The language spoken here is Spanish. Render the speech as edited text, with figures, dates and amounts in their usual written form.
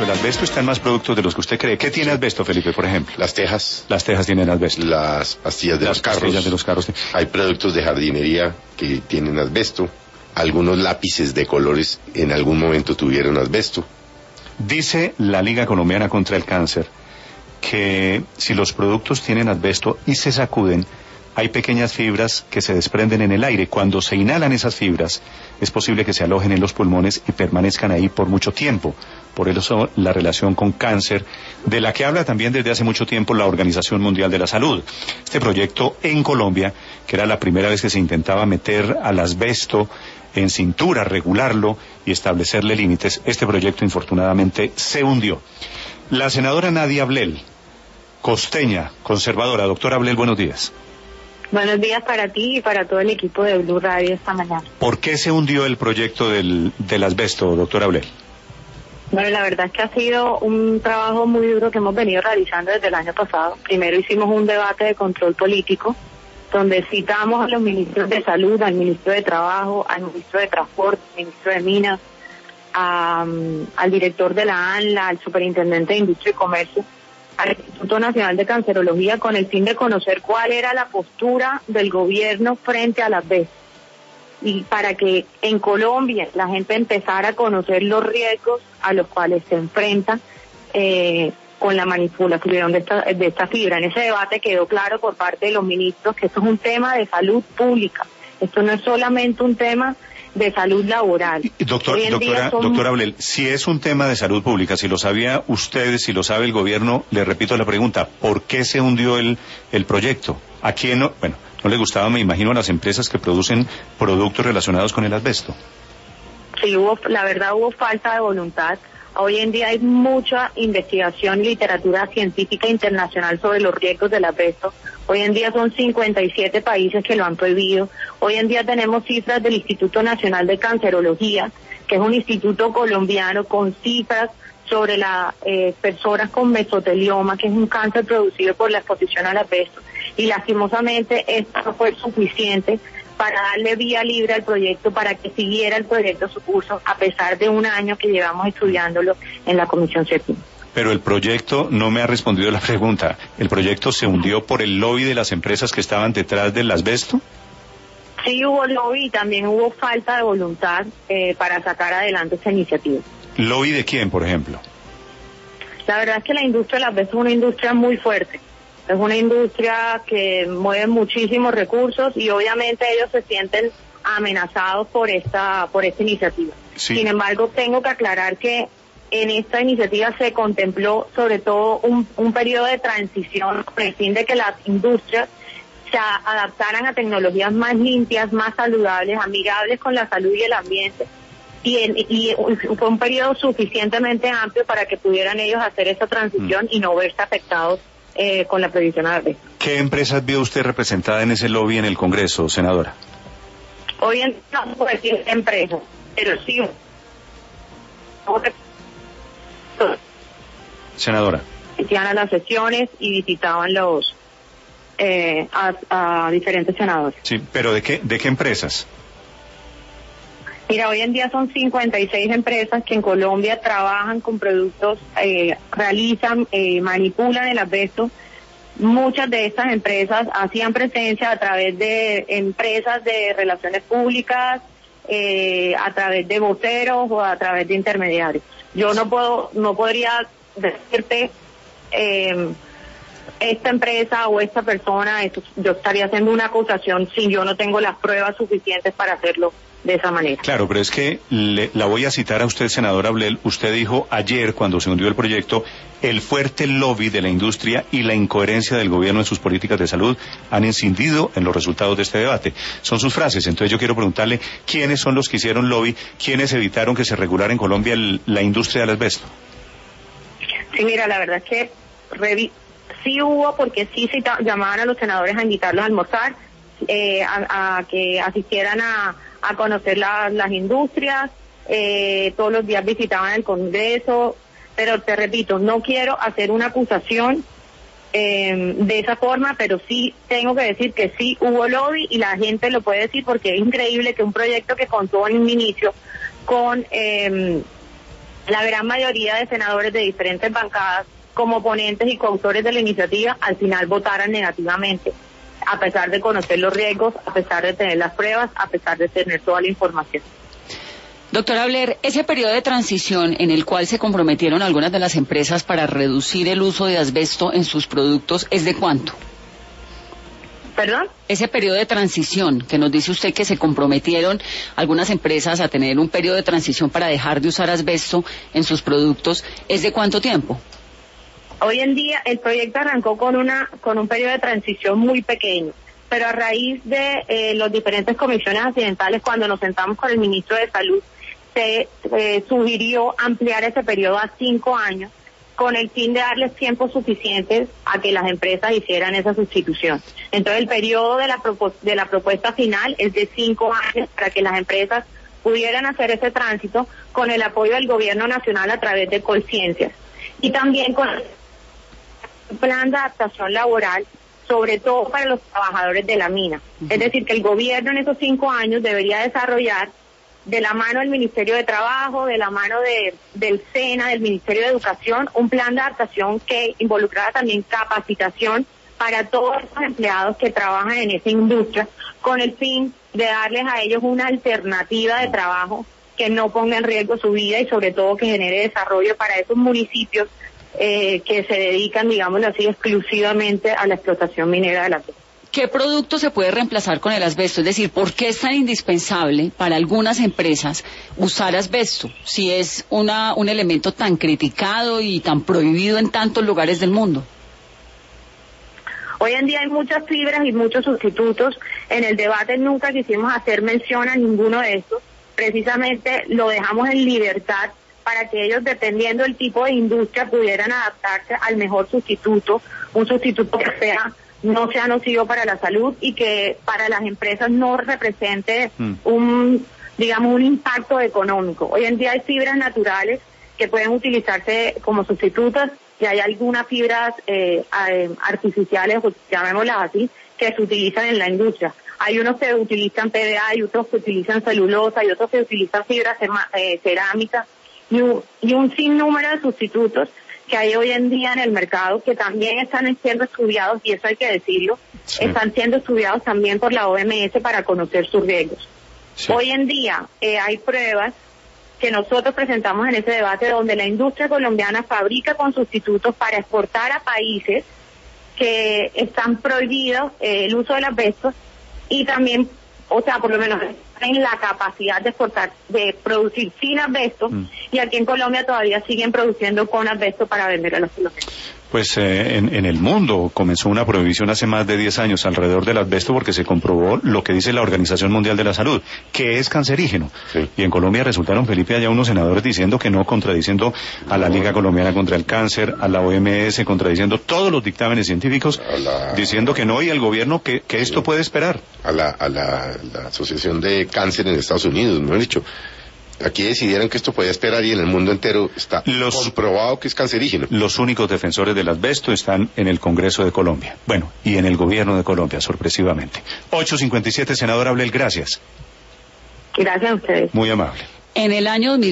el asbesto está en más productos de los que usted cree. ¿Qué tiene asbesto, Felipe, por ejemplo? Las tejas. Las tejas tienen asbesto. Las pastillas de los carros. Las pastillas de los carros. Hay productos de jardinería que tienen asbesto. Algunos lápices de colores en algún momento tuvieron asbesto. Dice la Liga Colombiana contra el Cáncer que si los productos tienen asbesto y se sacuden, hay pequeñas fibras que se desprenden en el aire. Cuando se inhalan esas fibras, es posible que se alojen en los pulmones y permanezcan ahí por mucho tiempo. Por eso la relación con cáncer, de la que habla también desde hace mucho tiempo la Organización Mundial de la Salud. Este proyecto en Colombia, que era la primera vez que se intentaba meter al asbesto en cintura, regularlo y establecerle límites, este proyecto infortunadamente se hundió. La senadora Nadia Ablel, costeña, conservadora. Doctora Ablel, buenos días. Buenos días para ti y para todo el equipo de Blue Radio esta mañana. ¿Por qué se hundió el proyecto del asbesto, doctora Ablel? Bueno, la verdad es que ha sido un trabajo muy duro que hemos venido realizando desde el año pasado. Primero hicimos un debate de control político, donde citamos a los ministros de Salud, al ministro de Trabajo, al ministro de Transporte, al ministro de Minas, al director de la ANLA, al superintendente de Industria y Comercio, al Instituto Nacional de Cancerología, con el fin de conocer cuál era la postura del gobierno frente a las asbesto, y para que en Colombia la gente empezara a conocer los riesgos a los cuales se enfrenta con la manipulación de esta fibra. En ese debate quedó claro por parte de los ministros que esto es un tema de salud pública, esto no es solamente un tema de salud laboral. Doctora Ablel, si es un tema de salud pública, si lo sabía usted, si lo sabe el gobierno, le repito la pregunta, ¿por qué se hundió el proyecto? ¿A quién no? Bueno, no le gustaba, me imagino, a las empresas que producen productos relacionados con el asbesto. Sí, la verdad hubo falta de voluntad. Hoy en día hay mucha investigación y literatura científica internacional sobre los riesgos del asbesto. Hoy en día son 57 países que lo han prohibido. Hoy en día tenemos cifras del Instituto Nacional de Cancerología, que es un instituto colombiano con cifras sobre las personas con mesotelioma, que es un cáncer producido por la exposición al asbesto. Y lastimosamente esto no fue suficiente para darle vía libre al proyecto, para que siguiera el proyecto su curso, a pesar de un año que llevamos estudiándolo en la Comisión Séptima. Pero el proyecto, no me ha respondido la pregunta, ¿el proyecto se hundió por el lobby de las empresas que estaban detrás del asbesto? Sí hubo lobby y también hubo falta de voluntad para sacar adelante esa iniciativa. ¿Lobby de quién, por ejemplo? La verdad es que la industria del asbesto es una industria muy fuerte. Es una industria que mueve muchísimos recursos y obviamente ellos se sienten amenazados por esta iniciativa. Sí. Sin embargo, tengo que aclarar que en esta iniciativa se contempló sobre todo un periodo de transición con el fin de que las industrias se adaptaran a tecnologías más limpias, más saludables, amigables con la salud y el ambiente. Y fue un periodo suficientemente amplio para que pudieran ellos hacer esa transición y no verse afectados con la prohibición de asbesto. ¿Qué empresas vio usted representada en ese lobby en el Congreso, senadora? Hoy en día no puedo decir empresas, pero sí. Senadora. Iban a las sesiones y visitaban a diferentes senadores. Sí, pero ¿de qué empresas? Mira, hoy en día son 56 empresas que en Colombia trabajan con productos, realizan, manipulan el asbesto. Muchas de estas empresas hacían presencia a través de empresas de relaciones públicas, a través de voceros o a través de intermediarios. Yo no podría decirte esta empresa o esta persona, yo estaría haciendo una acusación si yo no tengo las pruebas suficientes para hacerlo de esa manera. Claro, pero es que la voy a citar a usted, senadora Ablel. Usted dijo ayer, cuando se hundió el proyecto, el fuerte lobby de la industria y la incoherencia del gobierno en sus políticas de salud han incidido en los resultados de este debate. Son sus frases. Entonces yo quiero preguntarle, ¿quiénes son los que hicieron lobby? ¿Quiénes evitaron que se regulara en Colombia la industria del asbesto? Sí, mira, la verdad es que sí hubo, porque sí se llamaban a los senadores a invitarlos a almorzar, a que asistieran a conocer las industrias, todos los días visitaban el Congreso, pero te repito, no quiero hacer una acusación de esa forma, pero sí tengo que decir que sí hubo lobby y la gente lo puede decir, porque es increíble que un proyecto que contó en un inicio con La gran mayoría de senadores de diferentes bancadas, como ponentes y coautores de la iniciativa, al final votaron negativamente, a pesar de conocer los riesgos, a pesar de tener las pruebas, a pesar de tener toda la información. Doctora Blair, ese periodo de transición en el cual se comprometieron algunas de las empresas para reducir el uso de asbesto en sus productos, ¿es de cuánto? ¿Perdón? Ese periodo de transición que nos dice usted que se comprometieron algunas empresas a tener un periodo de transición para dejar de usar asbesto en sus productos, ¿es de cuánto tiempo? Hoy en día el proyecto arrancó con un periodo de transición muy pequeño, pero a raíz de los diferentes comisiones accidentales, cuando nos sentamos con el ministro de Salud, se sugirió ampliar ese periodo a 5 años con el fin de darles tiempo suficiente a que las empresas hicieran esa sustitución. Entonces el periodo de la propuesta final es de 5 años para que las empresas pudieran hacer ese tránsito con el apoyo del gobierno nacional a través de Colciencias y también con un plan de adaptación laboral, sobre todo para los trabajadores de la mina. Es decir, que el gobierno en esos 5 años debería desarrollar, de la mano del Ministerio de Trabajo, de la mano del SENA, del Ministerio de Educación, un plan de adaptación que involucrara también capacitación para todos los empleados que trabajan en esa industria, con el fin de darles a ellos una alternativa de trabajo que no ponga en riesgo su vida y sobre todo que genere desarrollo para esos municipios que se dedican, digámoslo así, exclusivamente a la explotación minera del asbesto. ¿Qué producto se puede reemplazar con el asbesto? Es decir, ¿por qué es tan indispensable para algunas empresas usar asbesto si es un elemento tan criticado y tan prohibido en tantos lugares del mundo? Hoy en día hay muchas fibras y muchos sustitutos. En el debate nunca quisimos hacer mención a ninguno de estos. Precisamente lo dejamos en libertad para que ellos, dependiendo del tipo de industria, pudieran adaptarse al mejor sustituto, un sustituto que no sea nocivo para la salud y que para las empresas no represente un impacto económico. Hoy en día hay fibras naturales que pueden utilizarse como sustitutas y hay algunas fibras artificiales, llamémoslas así, que se utilizan en la industria. Hay unos que utilizan PVA y otros que utilizan celulosa y otros que utilizan fibras cerámicas y un sinnúmero de sustitutos que hay hoy en día en el mercado que también están siendo estudiados, y eso hay que decirlo, sí. Están siendo estudiados también por la OMS para conocer sus riesgos. Sí. Hoy en día hay pruebas que nosotros presentamos en ese debate donde la industria colombiana fabrica con sustitutos para exportar a países que están prohibidos el uso del asbesto y también, o sea, por lo menos en la capacidad de exportar, de producir sin asbesto, y aquí en Colombia todavía siguen produciendo con asbesto para vender a los colombianos. Pues en el mundo comenzó una prohibición hace más de 10 años alrededor del asbesto porque se comprobó lo que dice la Organización Mundial de la Salud, que es cancerígeno. Sí. Y en Colombia resultaron, Felipe, allá unos senadores diciendo que no, contradiciendo a la Liga Colombiana contra el Cáncer, a la OMS, contradiciendo todos los dictámenes científicos, diciendo que no, y al gobierno que esto puede esperar. A la Asociación de Cáncer en Estados Unidos, me han dicho. Aquí decidieron que esto podía esperar y en el mundo entero está comprobado que es cancerígeno. Los únicos defensores del asbesto están en el Congreso de Colombia. Bueno, y en el gobierno de Colombia, sorpresivamente. 8:57, senadora Blair, gracias. Gracias a ustedes. Muy amable. En el año